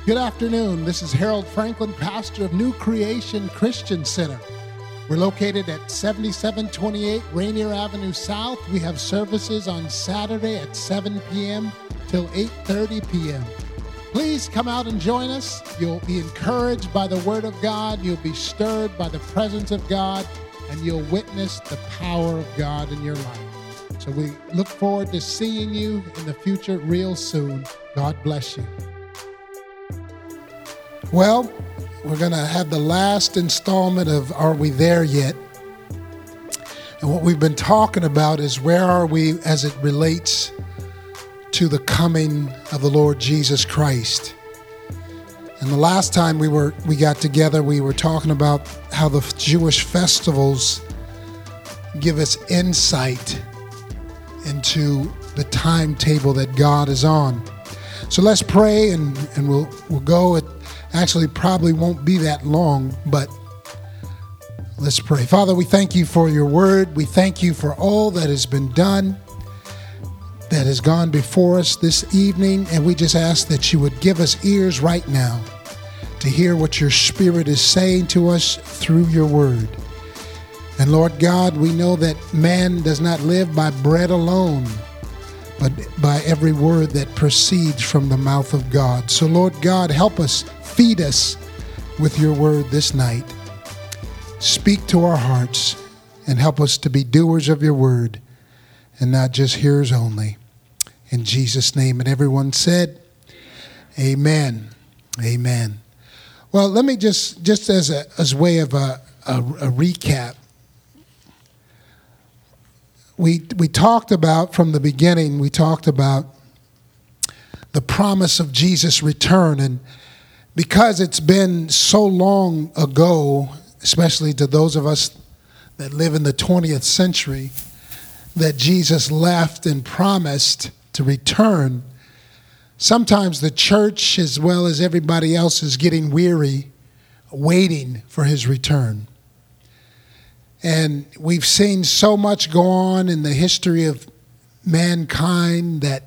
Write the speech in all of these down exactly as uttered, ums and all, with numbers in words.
Good afternoon. This is Harold Franklin, pastor of New Creation Christian Center. We're located at seventy-seven twenty-eight Rainier Avenue South. We have services on Saturday at seven p.m. till eight thirty p.m. Please come out and join us. You'll be encouraged by the Word of God. You'll be stirred by the presence of God, and you'll witness the power of God in your life. So we look forward to seeing you in the future real soon. God bless you. Well, we're going to have the last installment of Are We There Yet? And what we've been talking about is where are we as it relates to the coming of the Lord Jesus Christ. And the last time we were we got together, we were talking about how the Jewish festivals give us insight into the timetable that God is on. So let's pray, and, and we'll we'll go. It actually probably won't be that long, but let's pray. Father, we thank you for your word. We thank you for all that has been done, that has gone before us this evening, and we just ask that you would give us ears right now to hear what your Spirit is saying to us through your word. And Lord God, we know that man does not live by bread alone, but by every word that proceeds from the mouth of God. So Lord God, help us, feed us with your word this night. Speak to our hearts and help us to be doers of your word and not just hearers only. In Jesus' name. And everyone said, amen. Amen. Well, let me just, just as a as way of a, a, a recap, we we talked about from the beginning, we talked about the promise of Jesus' return. And because it's been so long ago, especially to those of us that live in the twentieth century, that Jesus left and promised to return, sometimes the church, as well as everybody else, is getting weary waiting for his return. And we've seen so much go on in the history of mankind that,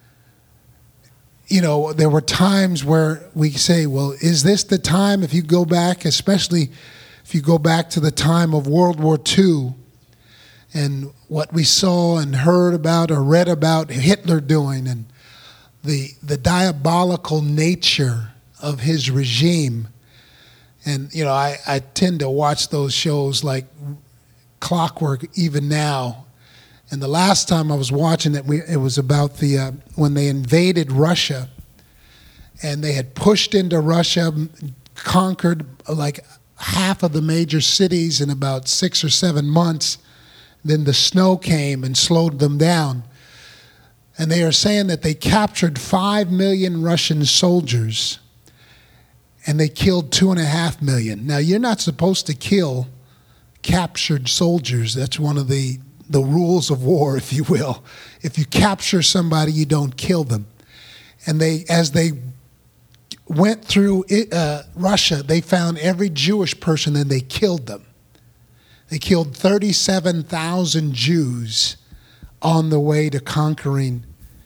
you know, there were times where we say, well, is this the time? If you go back, especially if you go back to the time of World War Two, and what we saw and heard about or read about Hitler doing, and the the diabolical nature of his regime. And, you know, I, I tend to watch those shows like clockwork even now. And the last time I was watching it, we, it was about the uh, when they invaded Russia, and they had pushed into Russia, conquered like half of the major cities in about six or seven months. Then the snow came and slowed them down. And they are saying that they captured five million Russian soldiers, and they killed two and a half million. Now, you're not supposed to kill captured soldiers. That's one of the, the rules of war, if you will. If you capture somebody, you don't kill them. And they, as they went through it, uh, Russia, they found every Jewish person and they killed them. They killed thirty-seven thousand Jews on the way to conquering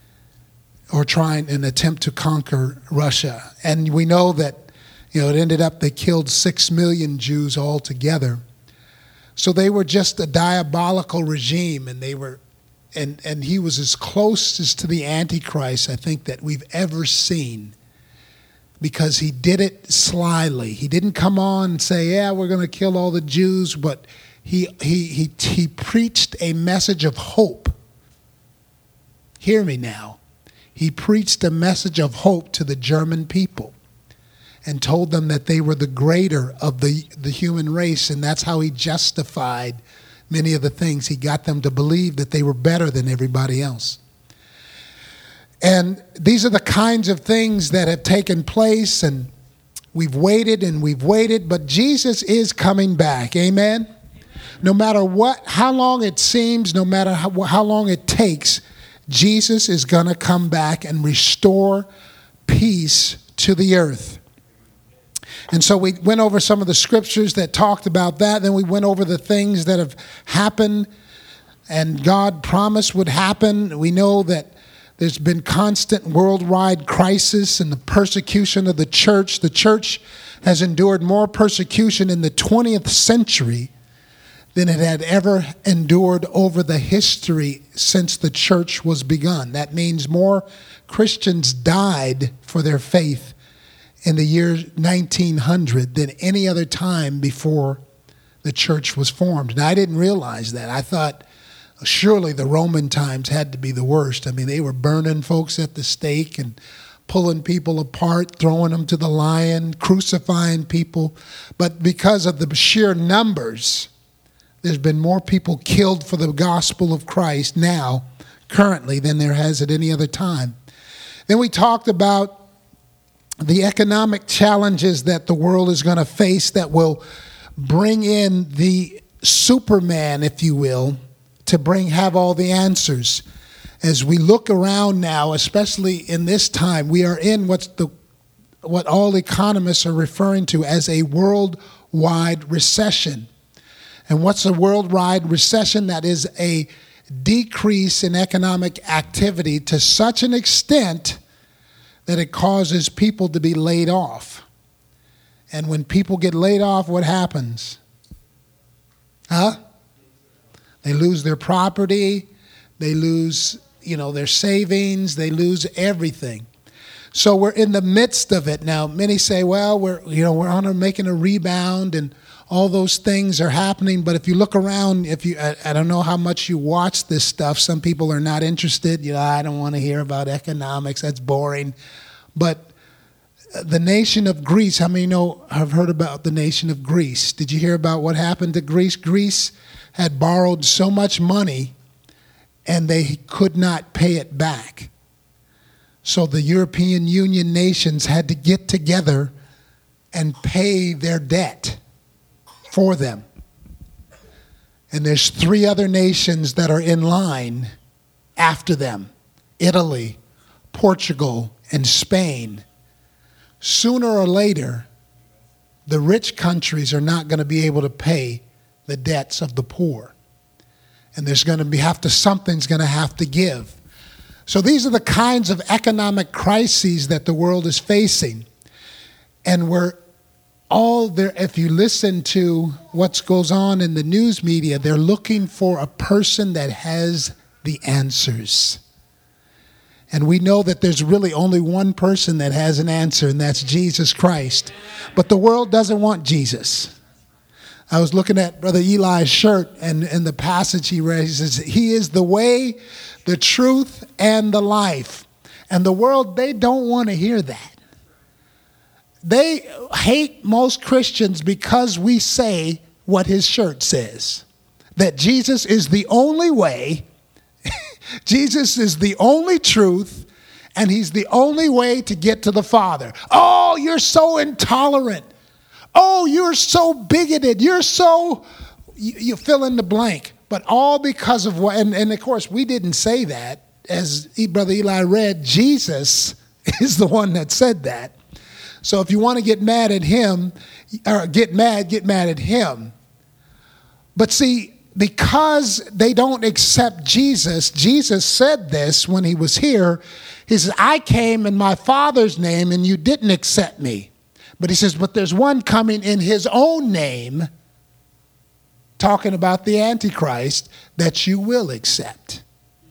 or trying an attempt to conquer Russia. And we know that, you know, it ended up they killed six million Jews altogether. So they were just a diabolical regime, and they were, and, and he was as close as to the Antichrist, I think, that we've ever seen, because he did it slyly. He didn't come on and say, yeah, we're going to kill all the Jews, but he he he he preached a message of hope. Hear me now. He preached a message of hope to the German people and told them that they were the greater of the, the human race, and that's how he justified many of the things. He got them to believe that they were better than everybody else. And these are the kinds of things that have taken place, and we've waited and we've waited, but Jesus is coming back. Amen? No matter what, how long it seems, no matter how, how long it takes, Jesus is going to come back and restore peace to the earth. And so we went over some of the scriptures that talked about that. Then we went over the things that have happened and God promised would happen. We know that There's been constant worldwide crisis and the persecution of the church. The church has endured more persecution in the twentieth century than it had ever endured over the history since the church was begun. That means more Christians died for their faith in the year nineteen hundred than any other time before the church was formed. And I didn't realize that. I thought surely the Roman times had to be the worst. I mean, they were burning folks at the stake and pulling people apart, throwing them to the lion, crucifying people. But because of the sheer numbers, there's been more people killed for the gospel of Christ now, currently, than there has at any other time. Then we talked about the economic challenges that the world is going to face that will bring in the Superman, if you will, to bring have all the answers. As we look around now, especially in this time, we are in what's the what all economists are referring to as a worldwide recession. And what's a worldwide recession? That is a decrease in economic activity to such an extent that it causes people to be laid off. And when people get laid off, what happens? Huh? They lose their property, they lose, you know, their savings, they lose everything. So we're in the midst of it now. Many say, well, we're, you know, we're on a, making a rebound and all those things are happening. But if you look around, if you, I, I don't know how much you watch this stuff. Some people are not interested. You know, I don't want to hear about economics. That's boring. But the nation of Greece, how many know, have heard about the nation of Greece? Did you hear about what happened to Greece? Greece had borrowed so much money and they could not pay it back. So the European Union nations had to get together and pay their debt for them. And there's three other nations that are in line after them: Italy, Portugal, and Spain. Sooner or later, the rich countries are not going to be able to pay the debts of the poor. And there's going to be have to something's going to have to give. So these are the kinds of economic crises that the world is facing. And we're all there, if you listen to what goes on in the news media, they're looking for a person that has the answers. And we know that there's really only one person that has an answer, and that's Jesus Christ. But the world doesn't want Jesus. I was looking at Brother Eli's shirt, and in the passage he read, he says, he is the way, the truth, and the life. And the world, they don't want to hear that. They hate most Christians because we say what his shirt says, that Jesus is the only way, Jesus is the only truth, and he's the only way to get to the Father. Oh, you're so intolerant. Oh, you're so bigoted. You're so, you, you fill in the blank. But all because of what, and, and of course, we didn't say that. As Brother Eli read, Jesus is the one that said that. So if you want to get mad at him, or get mad, get mad at him. But see, because they don't accept Jesus, Jesus said this when he was here. He says, I came in my Father's name and you didn't accept me. But he says, but there's one coming in his own name, talking about the Antichrist, that you will accept.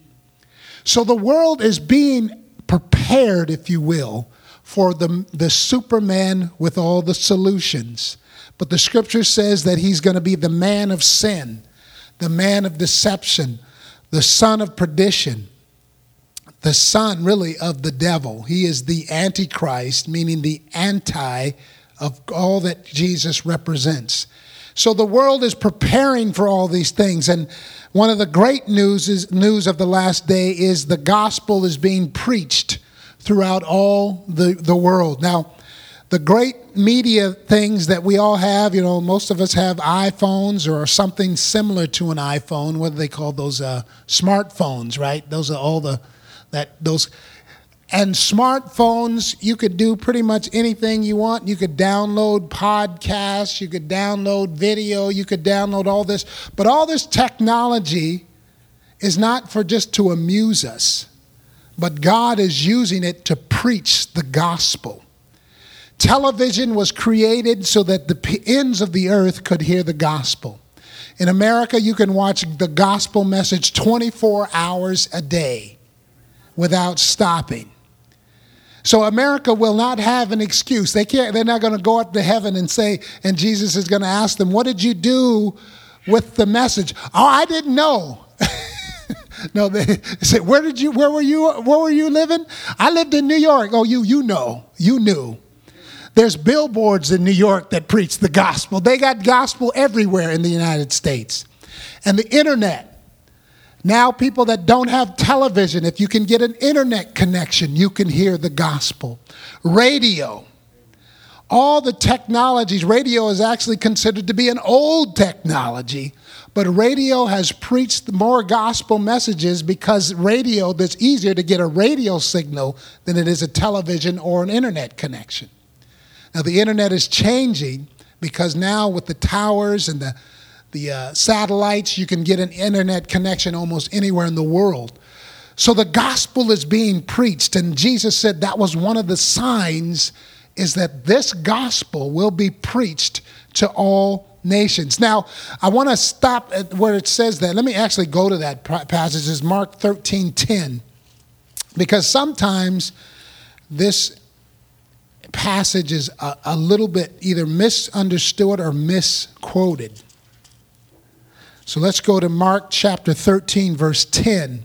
So the world is being prepared, if you will, for the, the Superman with all the solutions. But the scripture says that he's going to be the man of sin, the man of deception, the son of perdition, the son really of the devil. He is the Antichrist, meaning the anti of all that Jesus represents. So the world is preparing for all these things. And one of the great news is, news of the last day is the gospel is being preached throughout all the, the world. Now, the great media things that we all have, you know, most of us have iPhones or something similar to an iPhone. What do they call those? Uh, smartphones, right? Those are all the, that, those, and smartphones, you could do pretty much anything you want. You could download podcasts, you could download video, you could download all this. But all this technology is not for just to amuse us, but God is using it to preach the gospel. Television was created so that the ends of the earth could hear the gospel. In America, you can watch the gospel message twenty-four hours a day without stopping. So America will not have an excuse. They can't, they're not going to go up to heaven and say, and Jesus is going to ask them, what did you do with the message? Oh, I didn't know. No, they said, where did you, where were you, where were you living? I lived in New York. Oh, you, you know, you knew. There's billboards in New York that preach the gospel. They got gospel everywhere in the United States. And the internet. Now people that don't have television, if you can get an internet connection, you can hear the gospel. Radio. All the technologies. Radio is actually considered to be an old technology. But radio has preached more gospel messages because radio, it's easier to get a radio signal than it is a television or an internet connection. Now, the internet is changing because now with the towers and the, the uh, satellites, you can get an internet connection almost anywhere in the world. So the gospel is being preached, and Jesus said that was one of the signs, is that this gospel will be preached to all nations. Now, I want to stop at where it says that. Let me actually go to that passage. It's Mark thirteen ten, because sometimes this passage is a, a little bit either misunderstood or misquoted. So let's go to Mark chapter thirteen, verse ten.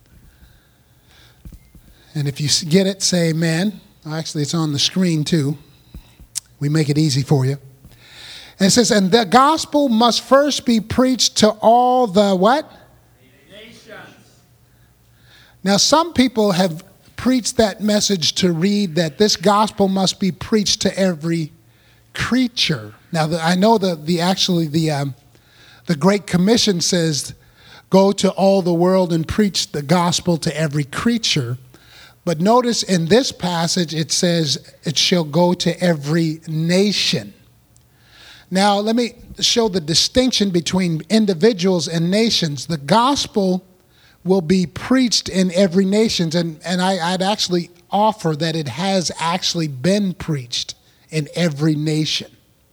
And if you get it, say amen. Actually, it's on the screen too. We make it easy for you. And it says, and the gospel must first be preached to all the what? Nations. Now, some people have preached that message to read that this gospel must be preached to every creature. Now, the, I know that the actually the um, the Great Commission says, go to all the world and preach the gospel to every creature. But notice in this passage, it says it shall go to every nation. Now, let me show the distinction between individuals and nations. The gospel will be preached in every nation, and, and I, I'd actually offer that it has actually been preached in every nation.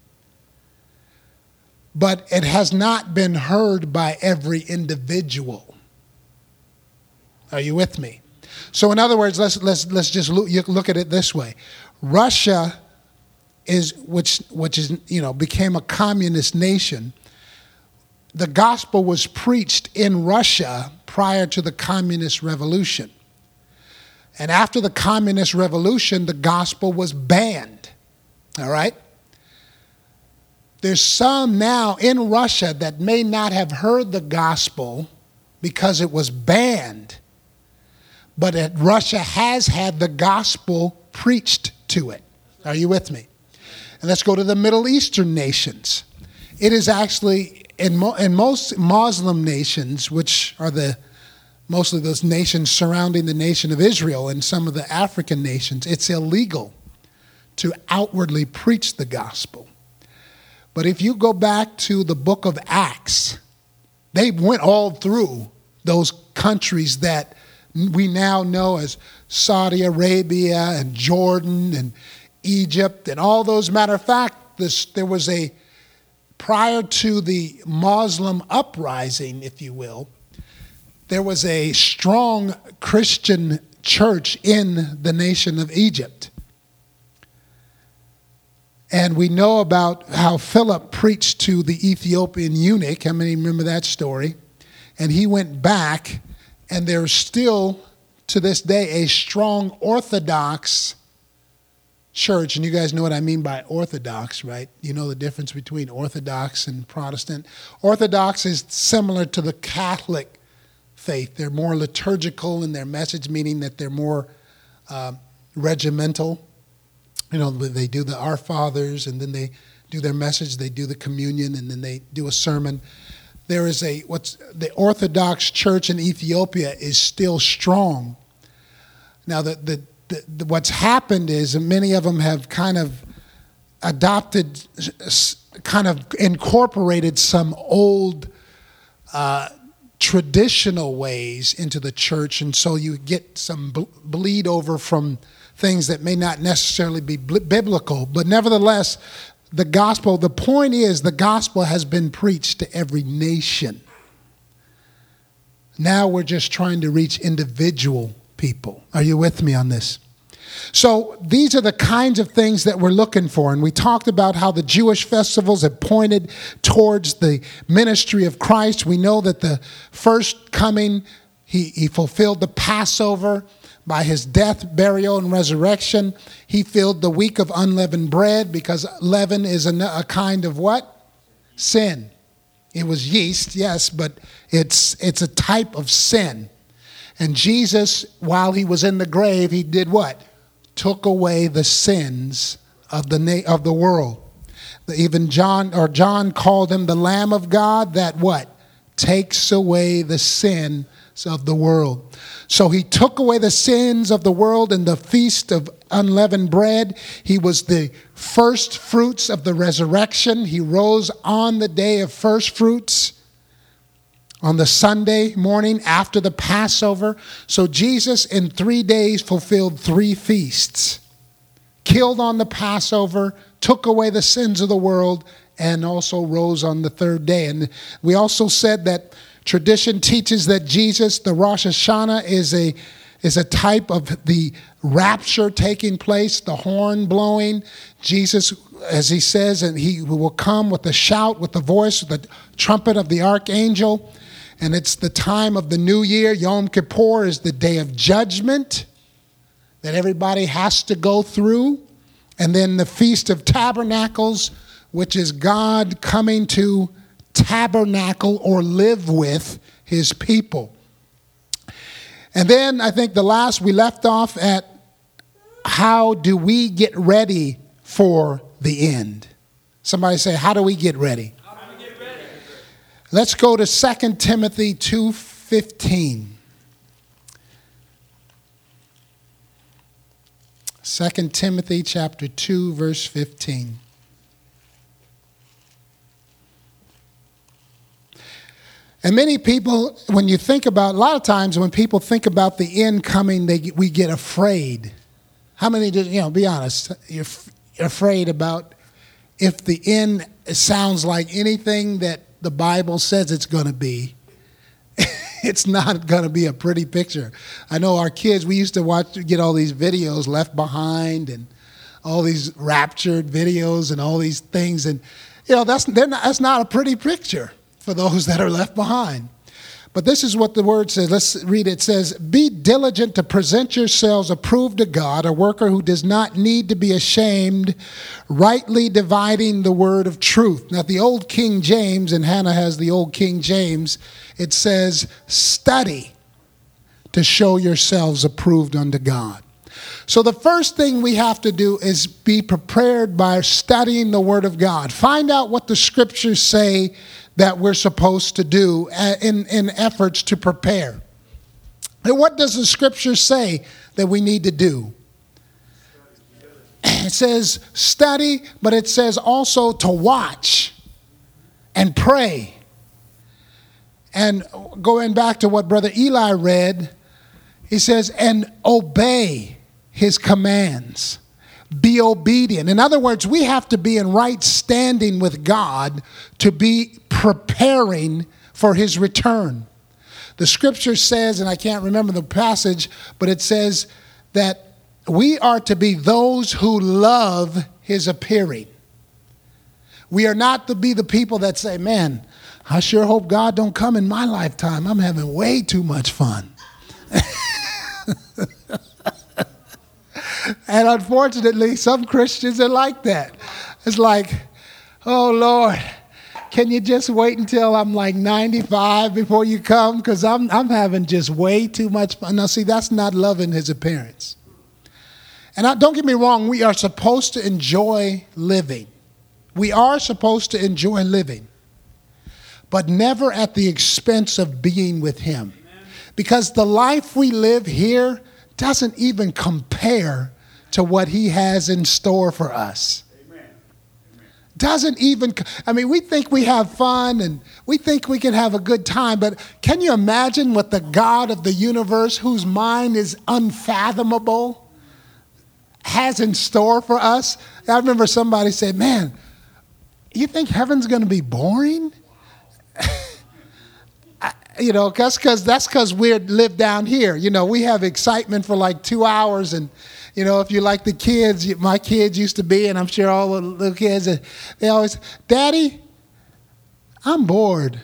But it has not been heard by every individual. Are you with me? So in other words, let's let's let's just look, look at it this way. Russia is which which is you know became a communist nation. The gospel was preached in Russia prior to the communist revolution. And after the communist revolution, the gospel was banned. All right? There's some now in Russia that may not have heard the gospel because it was banned. But it, Russia has had the gospel preached to it. Are you with me? And let's go to the Middle Eastern nations. It is actually, in, mo- in most Muslim nations, which are the mostly those nations surrounding the nation of Israel and some of the African nations, it's illegal to outwardly preach the gospel. But if you go back to the book of Acts, they went all through those countries that we now know as Saudi Arabia and Jordan and Egypt and all those. Matter of fact, this, there was a, prior to the Muslim uprising, if you will, there was a strong Christian church in the nation of Egypt. And we know about how Philip preached to the Ethiopian eunuch. How many remember that story? And he went back, and there's still, to this day, a strong Orthodox church. And you guys know what I mean by Orthodox, right? You know the difference between Orthodox and Protestant. Orthodox is similar to the Catholic faith. They're more liturgical in their message, meaning that they're more uh, regimental. You know, they do the Our Fathers, and then they do their message, they do the communion, and then they do a sermon. There is a, what's the Orthodox church in Ethiopia is still strong. Now, the, the, the, the what's happened is many of them have kind of adopted, kind of incorporated some old uh, traditional ways into the church, and so you get some bleed over from things that may not necessarily be biblical. But nevertheless, the gospel, the point is the gospel has been preached to every nation. Now we're just trying to reach individual people. Are you with me on this? So these are the kinds of things that we're looking for. And we talked about how the Jewish festivals have pointed towards the ministry of Christ. We know that the first coming, he, he fulfilled the Passover by his death, burial, and resurrection. He filled the week of unleavened bread, because leaven is a, a kind of what? Sin. It was yeast, yes, but it's it's a type of sin. And Jesus, while he was in the grave, he did what? Took away the sins of the na- of the world. Even John or John called him the Lamb of God that what? Takes away the sins of the world. So he took away the sins of the world in the feast of unleavened bread. He was the first fruits of the resurrection. He rose on the day of first fruits, on the Sunday morning after the Passover. So Jesus in three days fulfilled three feasts. Killed on the Passover, took away the sins of the world, and also rose on the third day. And we also said that tradition teaches that Jesus, the Rosh Hashanah, is a is a type of the rapture taking place, the horn blowing. Jesus, as he says, and he will come with a shout, with the voice, with the trumpet of the archangel. And it's the time of the new year. Yom Kippur is the day of judgment that everybody has to go through. And then the Feast of Tabernacles, which is God coming to tabernacle or live with his people. And then I think the last, we left off at how do we get ready for the end? Somebody say, how do we get ready? How do we get ready? Let's go to Second Timothy two fifteen. Second Timothy chapter two, verse fifteen. And many people, when you think about, a lot of times when people think about the end coming, they we get afraid. How many, did, you know, be honest, you're, you're afraid about if the end sounds like anything that the Bible says it's going to be, it's not going to be a pretty picture. I know our kids, we used to watch, get all these videos, Left Behind, and all these raptured videos and all these things. And, you know, that's, they're not, that's not a pretty picture for those that are left behind. But this is what the word says. Let's read it. It says, be diligent to present yourselves approved to God, a worker who does not need to be ashamed, rightly dividing the word of truth. Now, the old King James, and Hannah has the old King James, it says, study to show yourselves approved unto God. So the first thing we have to do is be prepared by studying the word of God. Find out what the scriptures say that we're supposed to do in, in efforts to prepare. And what does the scripture say that we need to do? It says study, but it says also to watch and pray. And going back to what Brother Eli read, he says, and obey his commands. Be obedient. In other words, we have to be in right standing with God to be preparing for his return. The scripture says, and I can't remember the passage, but it says that we are to be those who love his appearing. We are not to be the people that say, man, I sure hope God don't come in my lifetime. I'm having way too much fun. And unfortunately, some Christians are like that. It's like, oh, Lord, can you just wait until I'm like ninety-five before you come? Because I'm, I'm having just way too much fun. Now, see, that's not loving his appearance. And I, don't get me wrong, we are supposed to enjoy living. We are supposed to enjoy living, but never at the expense of being with him. Because the life we live here doesn't even compare to what he has in store for us. Amen. Amen. doesn't even, I mean, we think we have fun and we think we can have a good time, but can you imagine what the God of the universe, whose mind is unfathomable, has in store for us? I remember somebody said, man, you think heaven's going to be boring? I, you know, that's because that's because we live down here. You know, we have excitement for like two hours. And, you know, if you like the kids, my kids used to be, and I'm sure all the little kids, they always, Daddy, I'm bored.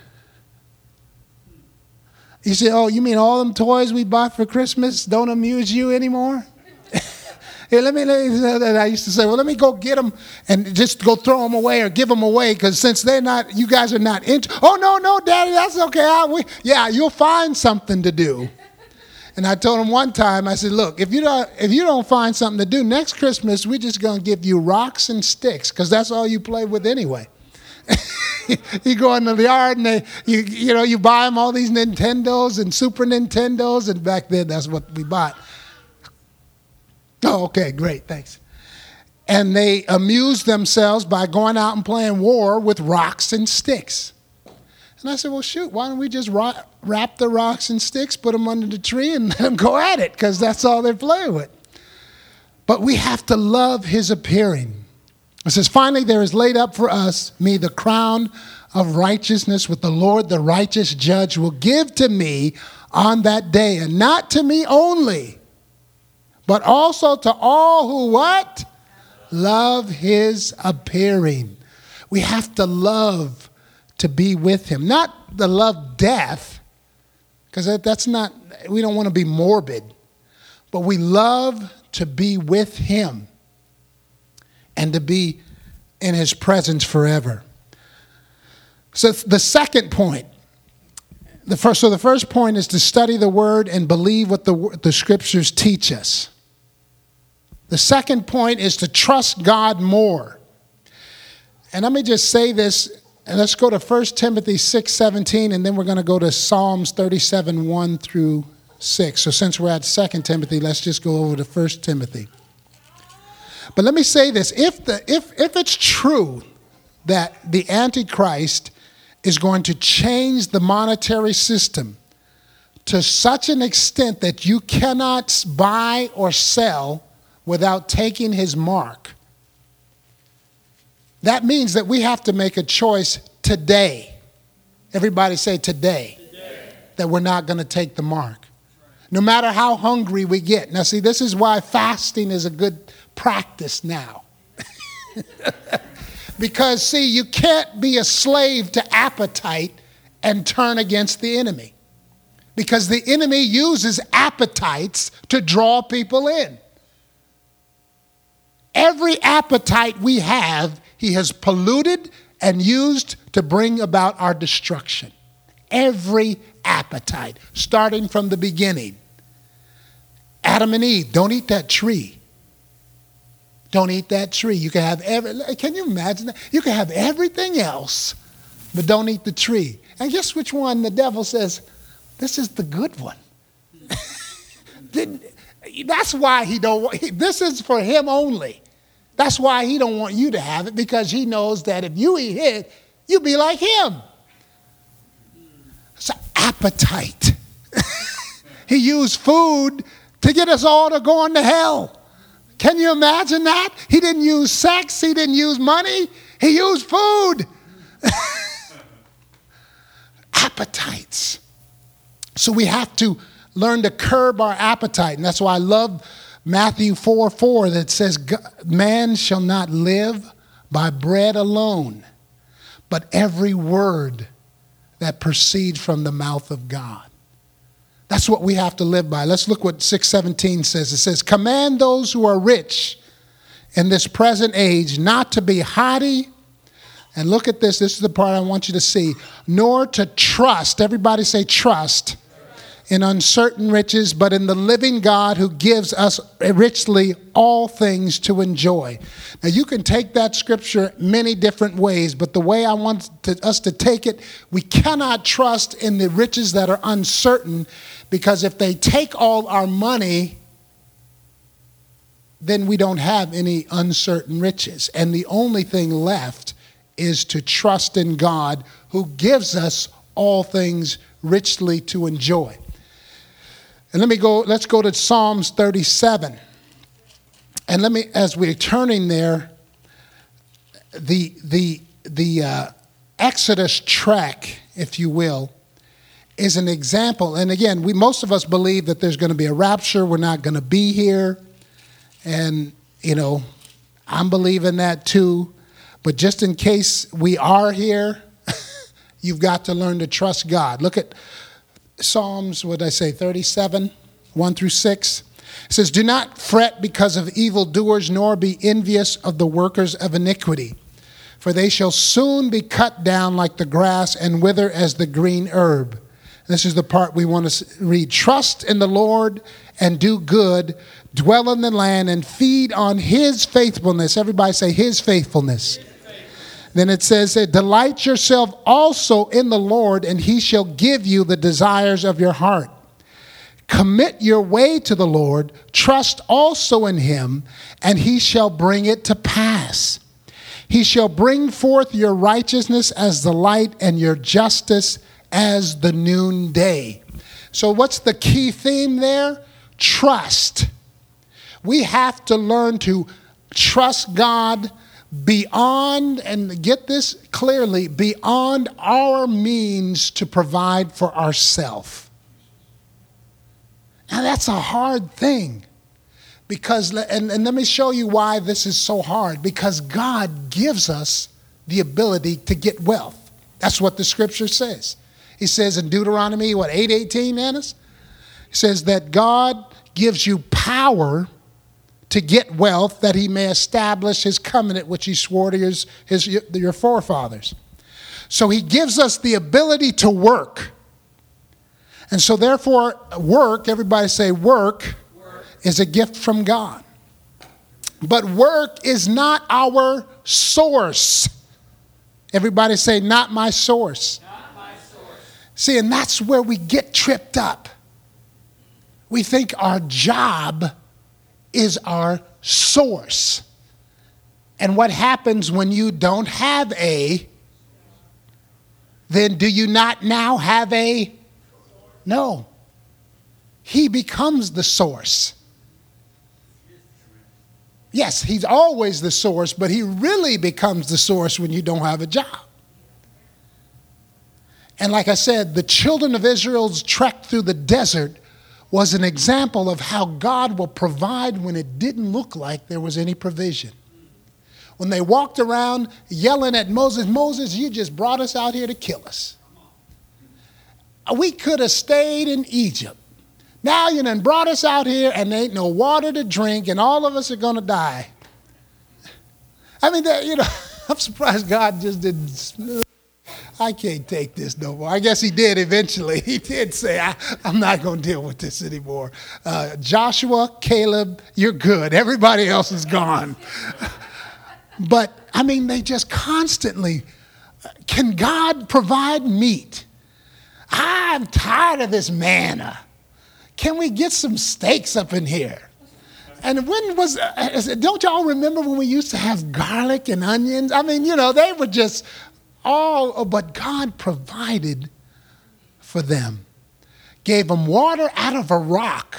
You say, oh, you mean all them toys we bought for Christmas don't amuse you anymore? Hey, let me, let me, I used to say, well, let me go get them and just go throw them away or give them away, because since they're not, you guys are not interested. Oh, no, no, Daddy, that's okay. I, we, yeah, you'll find something to do. And I told him one time, I said, look, if you don't, if you don't find something to do, next Christmas, we're just going to give you rocks and sticks, because that's all you play with anyway. You go into the yard and they, you, you know, you buy them all these Nintendos and Super Nintendos, and back then that's what we bought. Oh, okay, great, thanks. And they amuse themselves by going out and playing war with rocks and sticks. And I said, well, shoot, why don't we just wrap the rocks and sticks, put them under the tree, and let them go at it, because that's all they're playing with. But we have to love his appearing. It says, finally, there is laid up for us, me, the crown of righteousness, with the Lord, the righteous judge, will give to me on that day, and not to me only, but also to all who what? Love his appearing. We have to love to be with him. Not the love death, because that, that's not, we don't want to be morbid. But we love to be with him and to be in his presence forever. So the second point, the first, so the first point is to study the word and believe what the, the scriptures teach us. The second point is to trust God more. And let me just say this, and let's go to First Timothy six seventeen, and then we're going to go to Psalms thirty-seven, one through six. So since we're at Second Timothy, let's just go over to First Timothy. But let me say this, if the if if it's true that the Antichrist is going to change the monetary system to such an extent that you cannot buy or sell without taking his mark, that means that we have to make a choice today. Everybody say today, today. That we're not going to take the mark. No matter how hungry we get. Now see, this is why fasting is a good practice now. Because see, you can't be a slave to appetite and turn against the enemy. Because the enemy uses appetites to draw people in. Every appetite we have, he has polluted and used to bring about our destruction. Every appetite, starting from the beginning. Adam and Eve, don't eat that tree. Don't eat that tree. You can have every, can you imagine that? You can have everything else, but don't eat the tree. And guess which one the devil says, this is the good one. That's why he don't want, this is for him only. That's why he don't want you to have it, because he knows that if you eat it, you'll be like him. It's an appetite. He used food to get us all to go into hell. Can you imagine that? He didn't use sex. He didn't use money. He used food. Appetites. So we have to learn to curb our appetite. And that's why I love Matthew four four that says, man shall not live by bread alone, but every word that proceeds from the mouth of God. That's what we have to live by. Let's look what six seventeen says. It says, command those who are rich in this present age not to be haughty. And look at this. This is the part I want you to see. Nor to trust. Everybody say trust. In uncertain riches, but in the living God who gives us richly all things to enjoy. Now you can take that scripture many different ways, but the way I want to, us to take it, we cannot trust in the riches that are uncertain, because if they take all our money, then we don't have any uncertain riches. And the only thing left is to trust in God who gives us all things richly to enjoy. And let me go, let's go to Psalms thirty-seven. And let me, as we're turning there, the the the uh, Exodus track, if you will, is an example. And again, we most of us believe that there's going to be a rapture. We're not going to be here. And, you know, I'm believing that too. But just in case we are here, you've got to learn to trust God. Look at Psalms, what did I say, thirty-seven, one through six. It says, do not fret because of evildoers, nor be envious of the workers of iniquity. For they shall soon be cut down like the grass and wither as the green herb. This is the part we want to read. Trust in the Lord and do good. Dwell in the land and feed on his faithfulness. Everybody say his faithfulness. His faithfulness. Then it says, delight yourself also in the Lord, and he shall give you the desires of your heart. Commit your way to the Lord, trust also in him, and he shall bring it to pass. He shall bring forth your righteousness as the light and your justice as the noonday. So what's the key theme there? Trust. We have to learn to trust God beyond, and get this clearly, beyond our means to provide for ourselves. Now that's a hard thing, because, and, and let me show you why this is so hard, because God gives us the ability to get wealth. That's what the scripture says. He says in Deuteronomy, what, eight eighteen, Annas? He says that God gives you power to get wealth, that he may establish his covenant, which he swore to his, his, your forefathers. So he gives us the ability to work. And so therefore, work, everybody say work, work, is a gift from God. But work is not our source. Everybody say, not my source. Not my source. See, and that's where we get tripped up. We think our job is our source. And what happens when you don't have a, then do you not now have a? No. He becomes the source. Yes, he's always the source, but he really becomes the source when you don't have a job. And like I said, the children of Israel's trek through the desert was an example of how God will provide when it didn't look like there was any provision. When they walked around yelling at Moses, Moses, you just brought us out here to kill us. We could have stayed in Egypt. Now you done brought us out here and there ain't no water to drink and all of us are going to die. I mean, that, you know, I'm surprised God just didn't, I can't take this no more. I guess he did eventually. He did say, I, I'm not going to deal with this anymore. Uh, Joshua, Caleb, you're good. Everybody else is gone. But, I mean, they just constantly, can God provide meat? I'm tired of this manna. Can we get some steaks up in here? And when was, don't y'all remember when we used to have garlic and onions? I mean, you know, they were just all, but God provided for them. Gave them water out of a rock.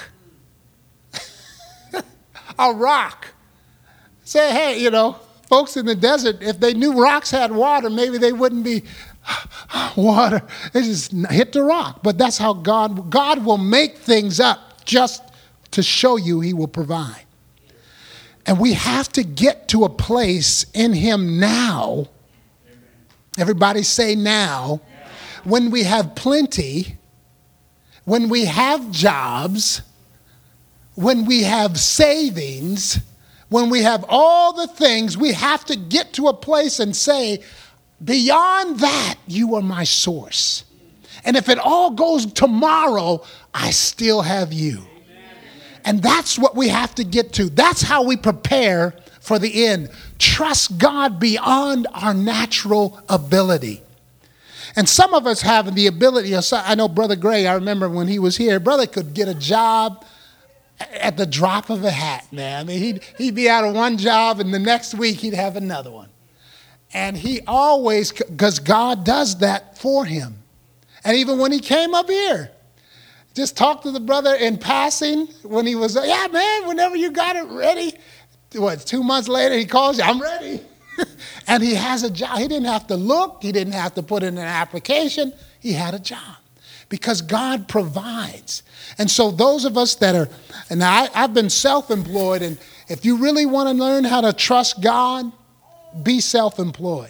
A rock. Say, hey, you know, folks in the desert, if they knew rocks had water, maybe they wouldn't be water. They just hit the rock. But that's how God, God will make things up just to show you he will provide. And we have to get to a place in him now. Everybody say now. When we have plenty, when we have jobs, when we have savings, when we have all the things, we have to get to a place and say, beyond that, you are my source. And if it all goes tomorrow, I still have you. And that's what we have to get to. That's how we prepare for the end. Trust God beyond our natural ability. And some of us have the ability. I know Brother Gray, I remember when he was here, Brother could get a job at the drop of a hat, man. I mean, he'd, he'd be out of one job and the next week he'd have another one. And he always, because God does that for him. And even when he came up here, just talked to the brother in passing when he was, yeah, man, whenever you got it ready. What, two months later, he calls you, I'm ready. And he has a job. He didn't have to look. He didn't have to put in an application. He had a job because God provides. And so those of us that are, and I, I've been self-employed, and if you really want to learn how to trust God, be self-employed.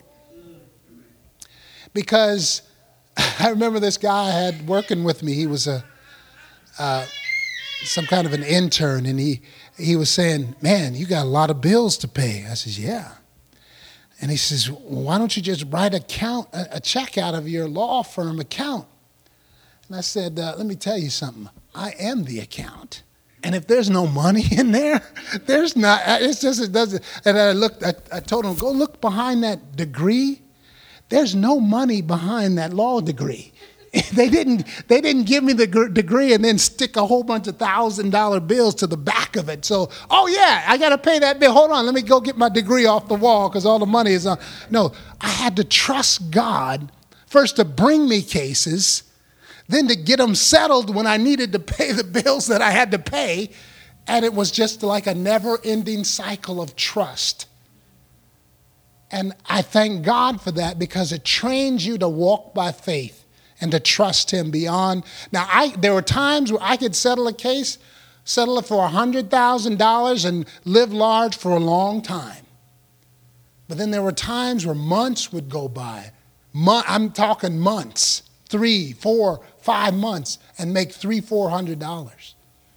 Because I remember this guy I had working with me. He was a uh, some kind of an intern, and he he was saying, man, you got a lot of bills to pay. I says, yeah. And he says, well, why don't you just write a, count, a, a check out of your law firm account? And I said, uh, let me tell you something. I am the account. And if there's no money in there, there's not. It's just, it doesn't. And I looked, I, I told him, go look behind that degree. There's no money behind that law degree. They didn't, they didn't give me the degree and then stick a whole bunch of thousand dollar bills to the back of it. So, oh yeah, I got to pay that bill. Hold on, let me go get my degree off the wall because all the money is on. No, I had to trust God first to bring me cases, then to get them settled when I needed to pay the bills that I had to pay. And it was just like a never-ending cycle of trust. And I thank God for that because it trains you to walk by faith and to trust him beyond. Now, I there were times where I could settle a case, settle it for one hundred thousand dollars and live large for a long time. But then there were times where months would go by. Mo- I'm talking months, three, four, five months, and make three, four hundred dollars.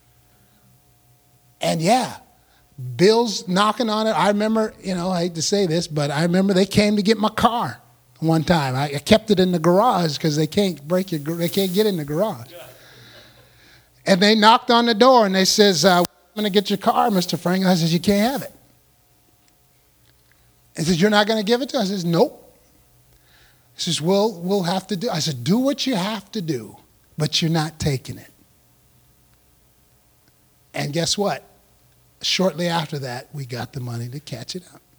And yeah, bills knocking on it. I remember, you know, I hate to say this, but I remember they came to get my car one time. I kept it in the garage because they can't break your, they can't get in the garage. And they knocked on the door and they says, uh, I'm going to get your car, Mister Frank. I says, you can't have it. He says, you're not going to give it to us? I says, nope. He says, well, we'll have to do. I said, do what you have to do, but you're not taking it. And guess what? Shortly after that, we got the money to catch it up.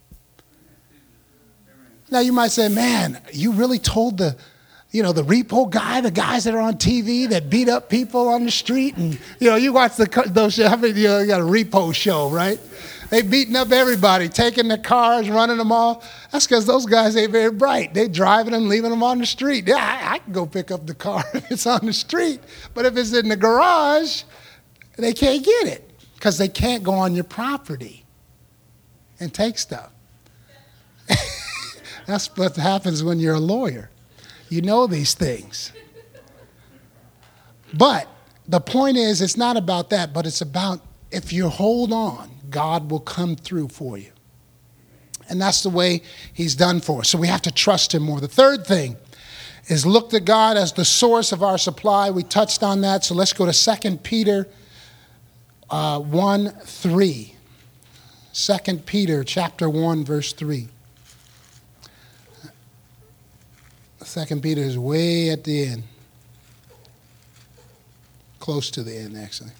Now you might say, man, you really told the, you know, the repo guy, the guys that are on T V that beat up people on the street, and you know, you watch the those shows. I mean, you know, you got a repo show, right? They beating up everybody, taking the cars, running them all. That's because those guys ain't very bright. They driving them, leaving them on the street. Yeah, I, I can go pick up the car if it's on the street, but if it's in the garage, they can't get it because they can't go on your property and take stuff. That's what happens when you're a lawyer. You know these things. But the point is, it's not about that, but it's about if you hold on, God will come through for you. And that's the way he's done for us. So we have to trust him more. The third thing is look to God as the source of our supply. We touched on that, so let's go to Second Peter uh, one three. Second Peter chapter one, verse three. Second Peter is way at the end. Close to the end, actually.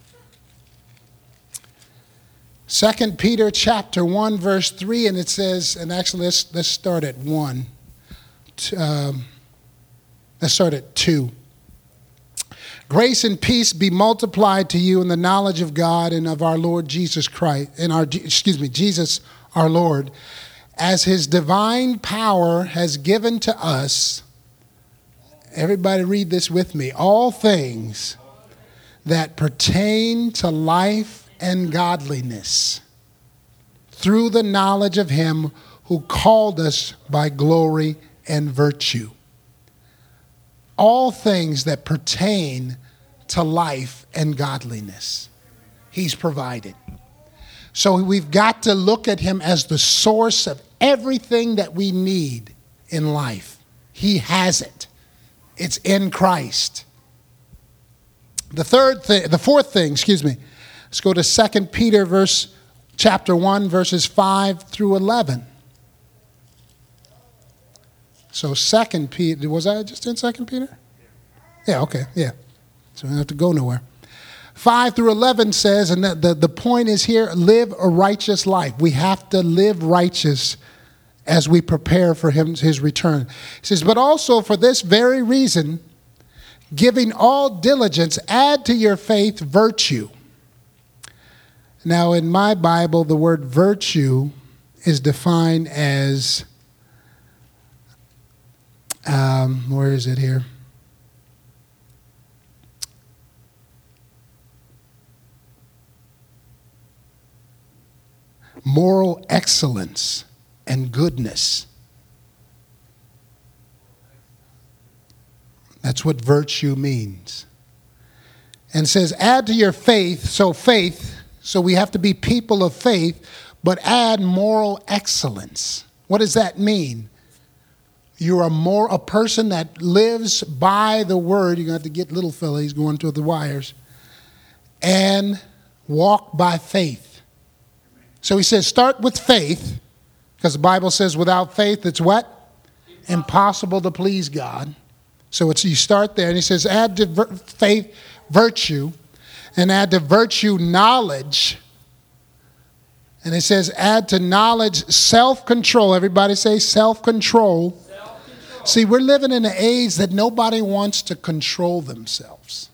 Second Peter chapter one, verse three, and it says, and actually let's, let's start at one. Um, let's start at two. Grace and peace be multiplied to you in the knowledge of God and of our Lord Jesus Christ, and our, excuse me, Jesus our Lord, as his divine power has given to us. Everybody read this with me. All things that pertain to life and godliness through the knowledge of him who called us by glory and virtue. All things that pertain to life and godliness, he's provided. So we've got to look at him as the source of everything that we need in life. He has it. It's in Christ. The third thing, the fourth thing, excuse me. Let's go to Second Peter verse chapter one, verses five through eleven. So Second Peter, was I just in Second Peter? Yeah, okay, yeah. So we don't have to go nowhere. five through eleven says, and the, the, the point is here, live a righteous life. We have to live righteous as we prepare for him, his return. He says, but also for this very reason, giving all diligence, add to your faith virtue. Now, in my Bible, the word virtue is defined as, um, where is it here? Moral excellence and goodness. That's what virtue means. And says, add to your faith, so faith, so we have to be people of faith, but add moral excellence. What does that mean? You're a more a person that lives by the word. You're going to have to get little fella, he's going to the wires. And walk by faith. So he says, start with faith, because the Bible says without faith, it's what? Impossible to please God. So it's you start there, and he says, add to vir- faith virtue, and add to virtue knowledge. And it says, add to knowledge self-control. Everybody say self-control. Self-control. See, we're living in an age that nobody wants to control themselves.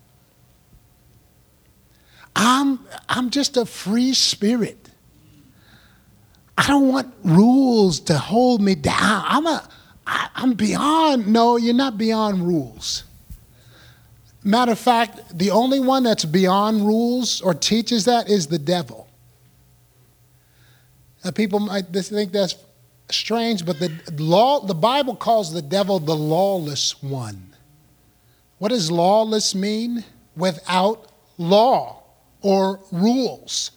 I'm, I'm just a free spirit. I don't want rules to hold me down. I'm a, I, I'm beyond. No, you're not beyond rules. Matter of fact, the only one that's beyond rules or teaches that is the devil. Now, people might think that's strange, but the law, the Bible calls the devil the lawless one. What does lawless mean? Without law or rules.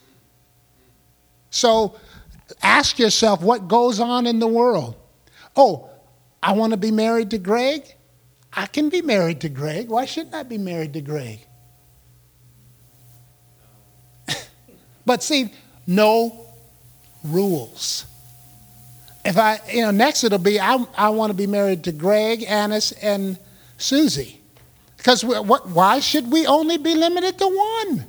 So ask yourself what goes on in the world. Oh, I want to be married to Greg? I can be married to Greg. Why shouldn't I be married to Greg? But see, no rules. If I, you know, next it'll be, I, I want to be married to Greg, Annis, and Susie. Because what? Why should we only be limited to one?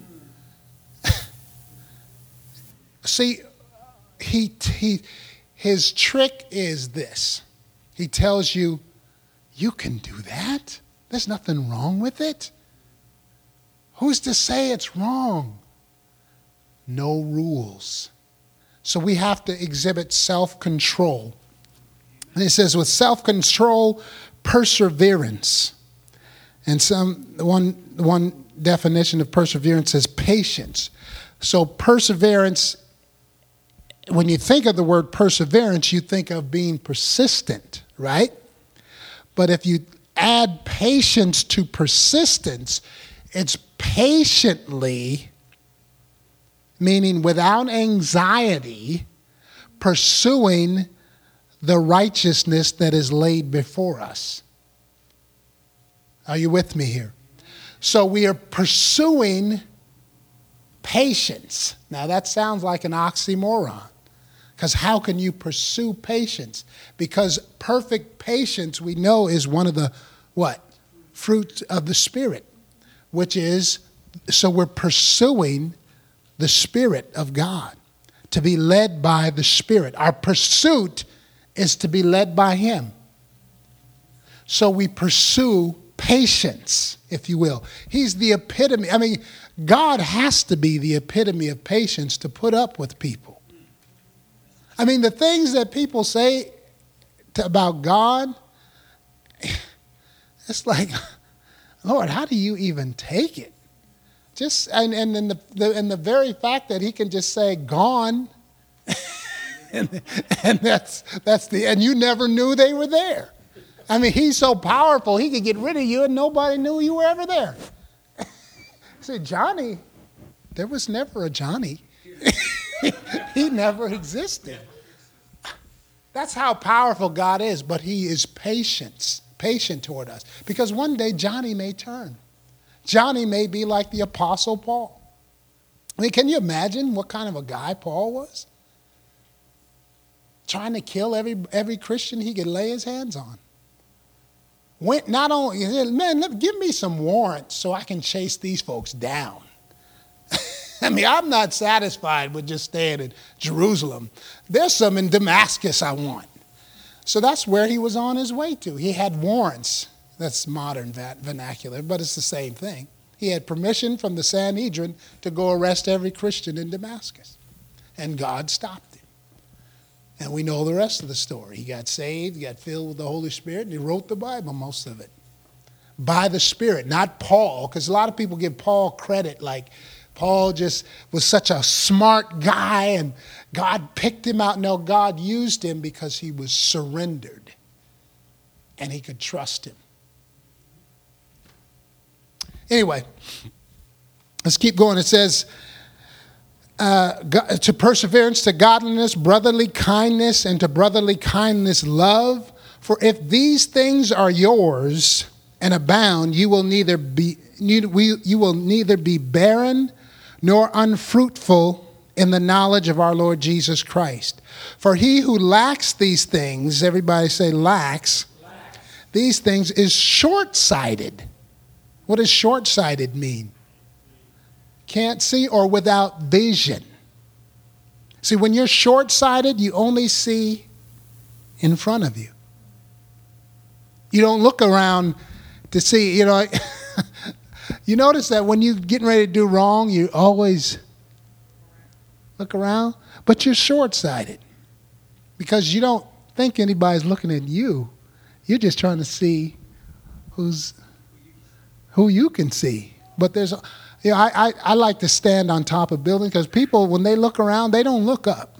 See, He, he, his trick is this. He tells you, you can do that. There's nothing wrong with it. Who's to say it's wrong? No rules. So we have to exhibit self-control. And he says, with self-control, perseverance. And some one, one definition of perseverance is patience. So perseverance, when you think of the word perseverance, you think of being persistent, right? But if you add patience to persistence, it's patiently, meaning without anxiety, pursuing the righteousness that is laid before us. Are you with me here? So we are pursuing patience. Now that sounds like an oxymoron. Because how can you pursue patience? Because perfect patience, we know, is one of the, what? Fruit of the Spirit. Which is, so we're pursuing the Spirit of God. To be led by the Spirit. Our pursuit is to be led by Him. So we pursue patience, if you will. He's the epitome. I mean, God has to be the epitome of patience to put up with people. I mean, the things that people say to, about God, it's like, Lord, how do you even take it? Just and and, and the, the and the very fact that He can just say gone, and, and that's that's the and you never knew they were there. I mean, He's so powerful, He could get rid of you and nobody knew you were ever there. See, Johnny, there was never a Johnny. He never existed. That's how powerful God is, but He is patient, patient toward us. Because one day Johnny may turn. Johnny may be like the Apostle Paul. I mean, can you imagine what kind of a guy Paul was? Trying to kill every every Christian he could lay his hands on. Went not only, he said, man, give me some warrants so I can chase these folks down. I mean, I'm not satisfied with just staying in Jerusalem. There's some in Damascus I want. So that's where he was on his way to. He had warrants. That's modern vernacular, but it's the same thing. He had permission from the Sanhedrin to go arrest every Christian in Damascus. And God stopped him. And we know the rest of the story. He got saved, he got filled with the Holy Spirit, and he wrote the Bible, most of it. By the Spirit, not Paul, because a lot of people give Paul credit like Paul just was such a smart guy and God picked him out. No, God used him because he was surrendered and he could trust him. Anyway, let's keep going. It says, uh, to perseverance, to godliness, brotherly kindness, and to brotherly kindness love. For if these things are yours and abound, you will neither be you, you will neither be barren nor unfruitful in the knowledge of our Lord Jesus Christ. For he who lacks these things, everybody say lacks, lacks. These things is short-sighted. What does short-sighted mean? Can't see or without vision. See, when you're short-sighted, you only see in front of you. You don't look around to see, you know. You notice that when you're getting ready to do wrong, you always look around, but you're short-sighted because you don't think anybody's looking at you. You're just trying to see who's who you can see. But there's, you know, I, I, I like to stand on top of buildings because people, when they look around, they don't look up.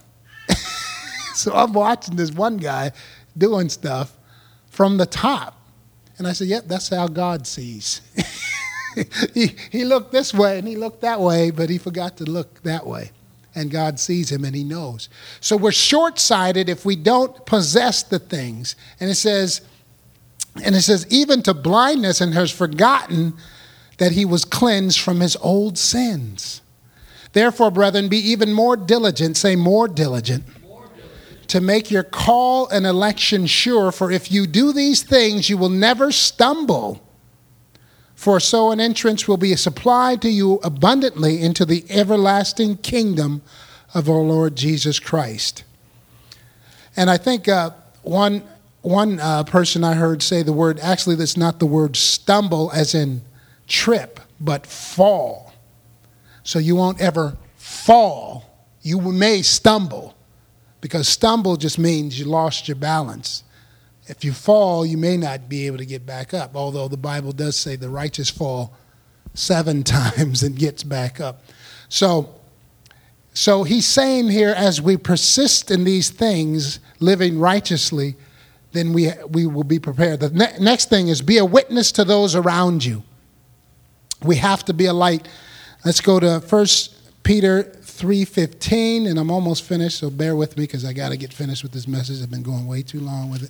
So I'm watching this one guy doing stuff from the top. And I said, yep, that's how God sees. he, he looked this way and he looked that way, but he forgot to look that way. And God sees him and he knows. So we're short-sighted if we don't possess the things. And it says, and it says, even to blindness, and has forgotten that he was cleansed from his old sins. Therefore, brethren, be even more diligent, say more diligent, more diligent, to make your call and election sure. For if you do these things, you will never stumble. For so an entrance will be supplied to you abundantly into the everlasting kingdom of our Lord Jesus Christ. And I think uh, one one uh, person I heard say the word, actually that's not the word stumble as in trip, but fall. So you won't ever fall. You may stumble, because stumble just means you lost your balance. If you fall, you may not be able to get back up, although the Bible does say the righteous fall seven times and gets back up. So, so he's saying here, as we persist in these things, living righteously, then we, we will be prepared. The ne- next thing is be a witness to those around you. We have to be a light. Let's go to First Peter three fifteen, and I'm almost finished, so bear with me because I got to get finished with this message. I've been going way too long with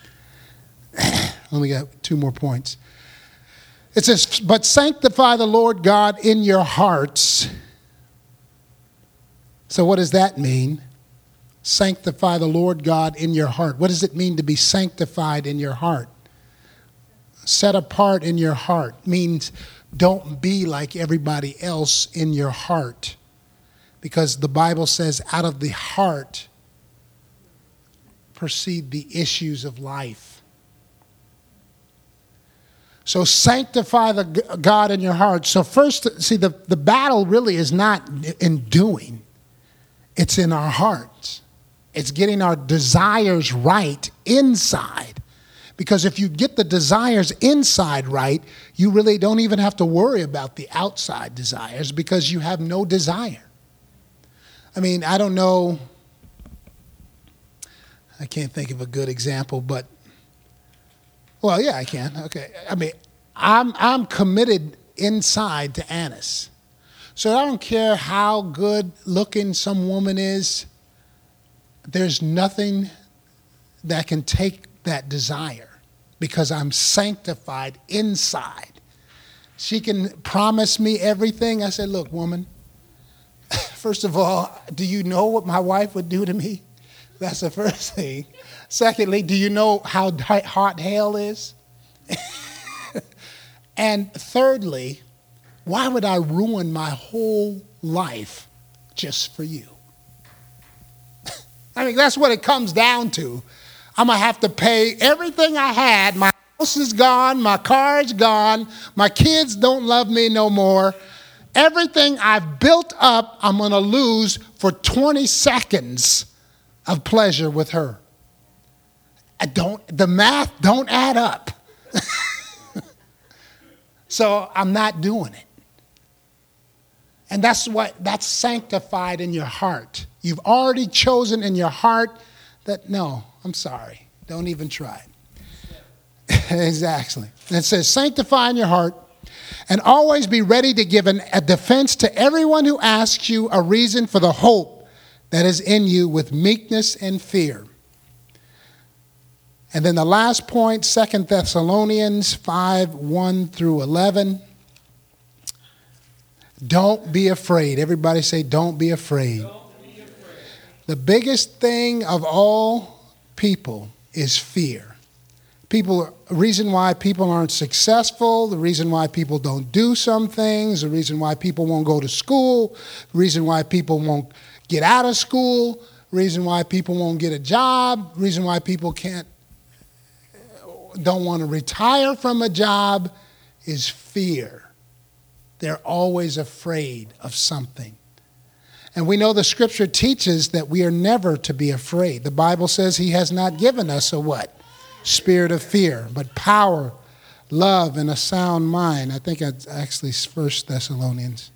it. Only got two more points. It says, but sanctify the Lord God in your hearts. So what does that mean? Sanctify the Lord God in your heart. What does it mean to be sanctified in your heart? Set apart in your heart means don't be like everybody else in your heart. Because the Bible says out of the heart proceed the issues of life. So sanctify the God in your heart. So first, see, the, the battle really is not in doing. It's in our hearts. It's getting our desires right inside. Because if you get the desires inside right, you really don't even have to worry about the outside desires because you have no desire. I mean, I don't know. I can't think of a good example, but, well, yeah, I can. Okay. I mean, I'm I'm committed inside to Annis. So I don't care how good looking some woman is. There's nothing that can take that desire because I'm sanctified inside. She can promise me everything. I said, look, woman, first of all, do you know what my wife would do to me? That's the first thing. Secondly, do you know how hot hell is? And thirdly, why would I ruin my whole life just for you. I mean, that's what it comes down to. I'm going to have to pay everything I had. My house is gone. My car is gone. My kids don't love me no more. Everything I've built up, I'm going to lose for twenty seconds of pleasure with her. I don't, the math don't add up. So I'm not doing it. And that's what, that's sanctified in your heart. You've already chosen in your heart that, no, I'm sorry. Don't even try it. Exactly. And it says, sanctify in your heart and always be ready to give an, a defense to everyone who asks you a reason for the hope that is in you with meekness and fear. And then the last point, Second Thessalonians five, one through eleven. Don't be afraid. Everybody say, don't be afraid. Don't be afraid. The biggest thing of all people is fear. People, the reason why people aren't successful, the reason why people don't do some things, the reason why people won't go to school, the reason why people won't get out of school, the reason why people won't get a job, the reason why people can't, don't want to retire from a job is fear. They're always afraid of something. And we know the scripture teaches that we are never to be afraid. The Bible says he has not given us a what? Spirit of fear, but power, love, and a sound mind. I think it's actually First Thessalonians.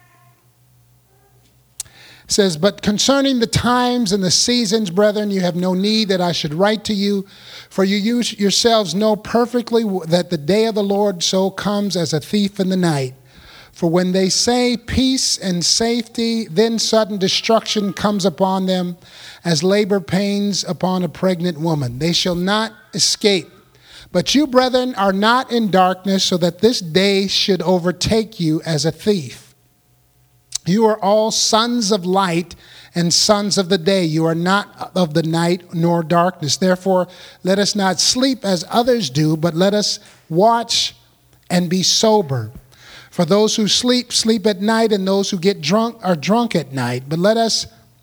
It says, but concerning the times and the seasons, brethren, you have no need that I should write to you, for you yourselves know perfectly that the day of the Lord so comes as a thief in the night. For when they say peace and safety, then sudden destruction comes upon them as labor pains upon a pregnant woman. They shall not escape. But you, brethren, are not in darkness, so that this day should overtake you as a thief. You are all sons of light and sons of the day. You are not of the night nor darkness. Therefore, let us not sleep as others do, but let us watch and be sober. For those who sleep, sleep at night, and those who get drunk are drunk at night. But let us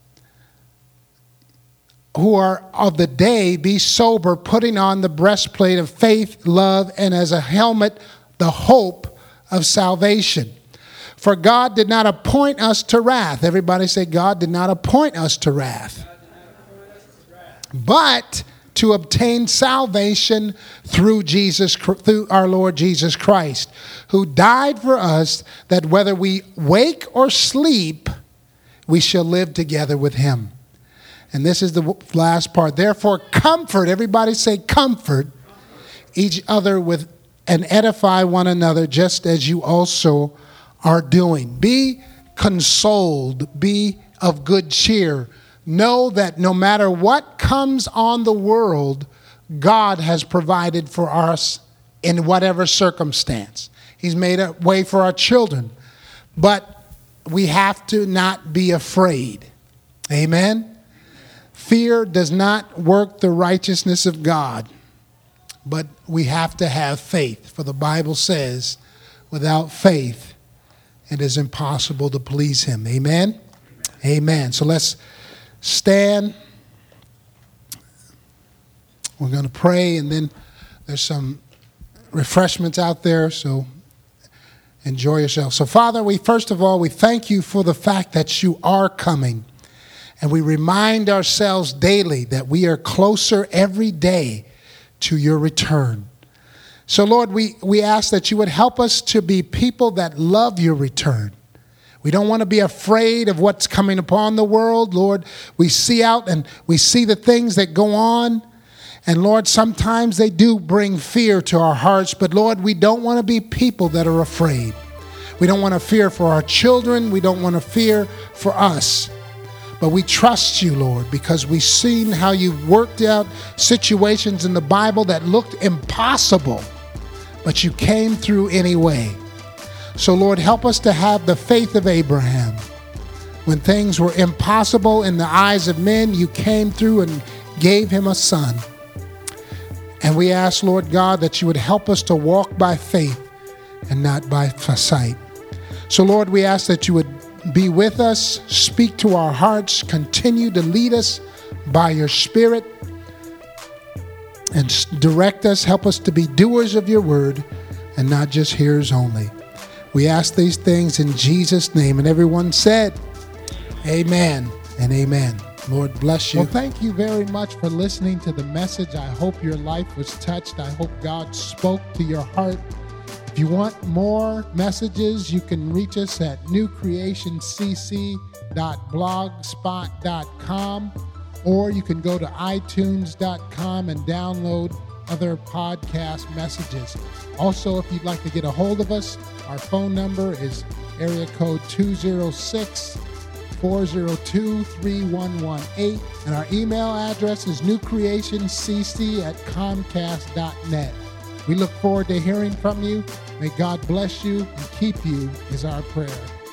who are of the day be sober, putting on the breastplate of faith, love, and as a helmet, the hope of salvation. For God did not appoint us to wrath. Everybody say, God did not appoint us to wrath. But to obtain salvation through Jesus, through our Lord Jesus Christ, who died for us, that whether we wake or sleep, we shall live together with him. And this is the last part. Therefore, comfort, everybody say comfort, each other with and edify one another, just as you also are doing. Be consoled, be of good cheer. Know that no matter what comes on the world, God has provided for us in whatever circumstance. He's made a way for our children. But we have to not be afraid. Amen? Fear does not work the righteousness of God. But we have to have faith. For the Bible says, without faith, it is impossible to please him. Amen? Amen. So let's stand. We're going to pray, and then there's some refreshments out there, so enjoy yourself. So, Father, we first of all, we thank you for the fact that you are coming. And we remind ourselves daily that we are closer every day to your return. So, Lord, we, we ask that you would help us to be people that love your return. We don't want to be afraid of what's coming upon the world. Lord, we see out and we see the things that go on. And Lord, sometimes they do bring fear to our hearts. But Lord, we don't want to be people that are afraid. We don't want to fear for our children. We don't want to fear for us. But we trust you, Lord, because we've seen how you've worked out situations in the Bible that looked impossible, but you came through anyway. So, Lord, help us to have the faith of Abraham. When things were impossible in the eyes of men, you came through and gave him a son. And we ask, Lord God, that you would help us to walk by faith and not by sight. So, Lord, we ask that you would be with us, speak to our hearts, continue to lead us by your Spirit, and direct us, help us to be doers of your word and not just hearers only. We ask these things in Jesus' name. And everyone said, amen and amen. Lord bless you. Well, thank you very much for listening to the message. I hope your life was touched. I hope God spoke to your heart. If you want more messages, you can reach us at new creation c c dot blogspot dot com, or you can go to i tunes dot com and download other podcast messages. Also, if you'd like to get a hold of us, our phone number is area code two oh six, four oh two, three one one eight, and our email address is new creation c c at comcast dot net. We look forward to hearing from you. May God bless you and keep you is our prayer.